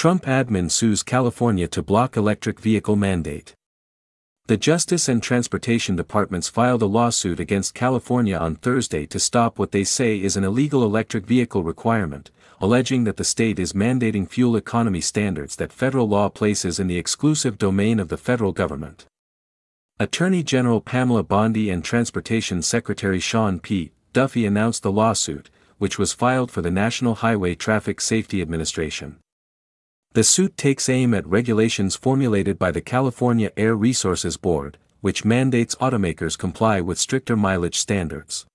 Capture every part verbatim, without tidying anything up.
Trump admin sues California to block electric vehicle mandate. The Justice and Transportation Departments filed a lawsuit against California on Thursday to stop what they say is an illegal electric vehicle requirement, alleging that the state is mandating fuel economy standards that federal law places in the exclusive domain of the federal government. Attorney General Pamela Bondi and Transportation Secretary Sean P. Duffy announced the lawsuit, which was filed for the National Highway Traffic Safety Administration. The suit takes aim at regulations formulated by the California Air Resources Board, which mandates automakers comply with stricter mileage standards.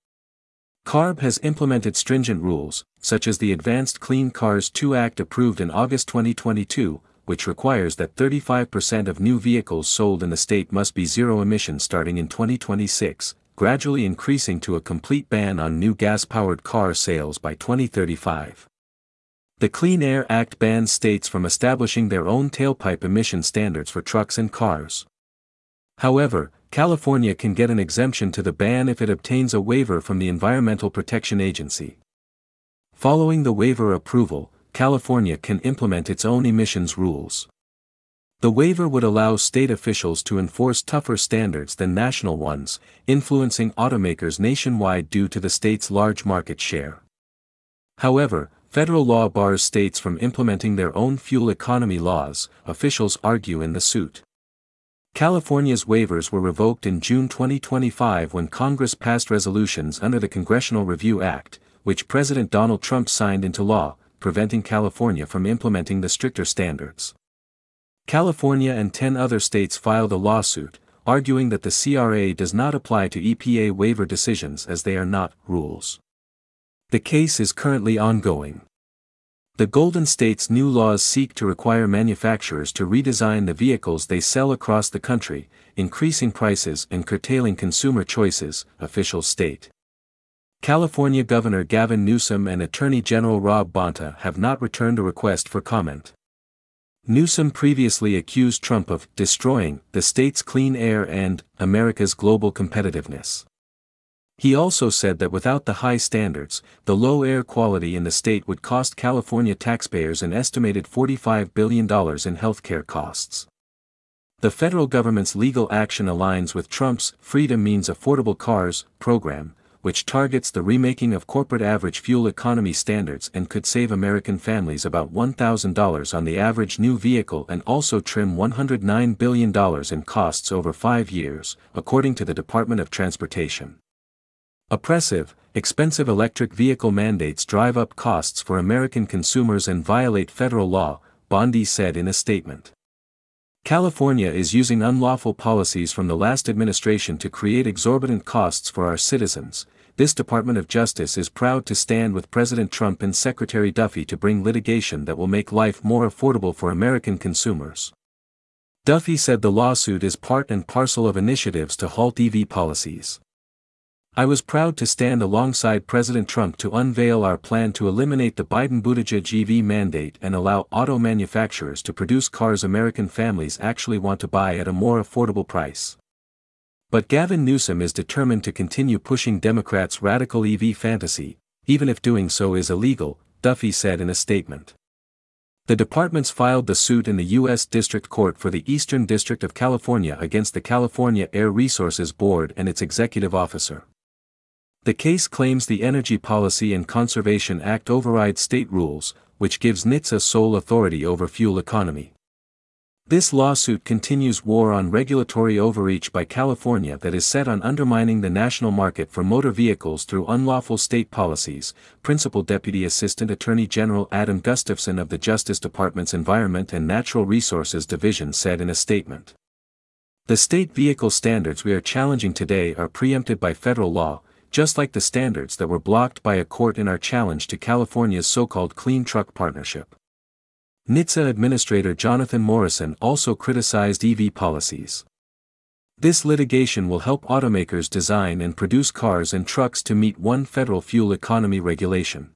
CARB has implemented stringent rules, such as the Advanced Clean Cars two Act approved in August twenty twenty-two, which requires that thirty-five percent of new vehicles sold in the state must be zero-emission starting in twenty twenty-six, gradually increasing to a complete ban on new gas-powered car sales by twenty thirty-five. The Clean Air Act bans states from establishing their own tailpipe emission standards for trucks and cars. However, California can get an exemption to the ban if it obtains a waiver from the Environmental Protection Agency. Following the waiver approval, California can implement its own emissions rules. The waiver would allow state officials to enforce tougher standards than national ones, influencing automakers nationwide due to the state's large market share. However, federal law bars states from implementing their own fuel economy laws, officials argue in the suit. California's waivers were revoked in June twenty twenty-five when Congress passed resolutions under the Congressional Review Act, which President Donald Trump signed into law, preventing California from implementing the stricter standards. California and ten other states filed a lawsuit, arguing that the C R A does not apply to E P A waiver decisions as they are not rules. The case is currently ongoing. The Golden State's new laws seek to require manufacturers to redesign the vehicles they sell across the country, increasing prices and curtailing consumer choices, officials state. California Governor Gavin Newsom and Attorney General Rob Bonta have not returned a request for comment. Newsom previously accused Trump of destroying the state's clean air and America's global competitiveness. He also said that without the high standards, the low air quality in the state would cost California taxpayers an estimated forty-five billion dollars in healthcare costs. The federal government's legal action aligns with Trump's Freedom Means Affordable Cars program, which targets the remaking of corporate average fuel economy standards and could save American families about one thousand dollars on the average new vehicle and also trim one hundred nine billion dollars in costs over five years, according to the Department of Transportation. Oppressive, expensive electric vehicle mandates drive up costs for American consumers and violate federal law, Bondi said in a statement. California is using unlawful policies from the last administration to create exorbitant costs for our citizens. This Department of Justice is proud to stand with President Trump and Secretary Duffy to bring litigation that will make life more affordable for American consumers. Duffy said the lawsuit is part and parcel of initiatives to halt E V policies. I was proud to stand alongside President Trump to unveil our plan to eliminate the Biden-Buttigieg E V mandate and allow auto manufacturers to produce cars American families actually want to buy at a more affordable price. But Gavin Newsom is determined to continue pushing Democrats' radical E V fantasy, even if doing so is illegal, Duffy said in a statement. The departments filed the suit in the U S District Court for the Eastern District of California against the California Air Resources Board and its executive officer. The case claims the Energy Policy and Conservation Act overrides state rules, which gives N H T S A sole authority over fuel economy. This lawsuit continues war on regulatory overreach by California that is set on undermining the national market for motor vehicles through unlawful state policies, Principal Deputy Assistant Attorney General Adam Gustafson of the Justice Department's Environment and Natural Resources Division said in a statement. The state vehicle standards we are challenging today are preempted by federal law, just like the standards that were blocked by a court in our challenge to California's so-called Clean Truck Partnership. N H T S A Administrator Jonathan Morrison also criticized E V policies. This litigation will help automakers design and produce cars and trucks to meet one federal fuel economy regulation.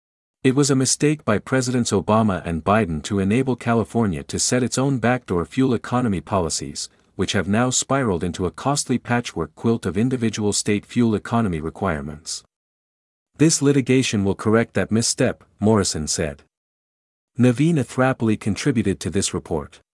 It was a mistake by Presidents Obama and Biden to enable California to set its own backdoor fuel economy policies, which have now spiraled into a costly patchwork quilt of individual state fuel economy requirements. This litigation will correct that misstep, Morrison said. Naveen Athrapali contributed to this report.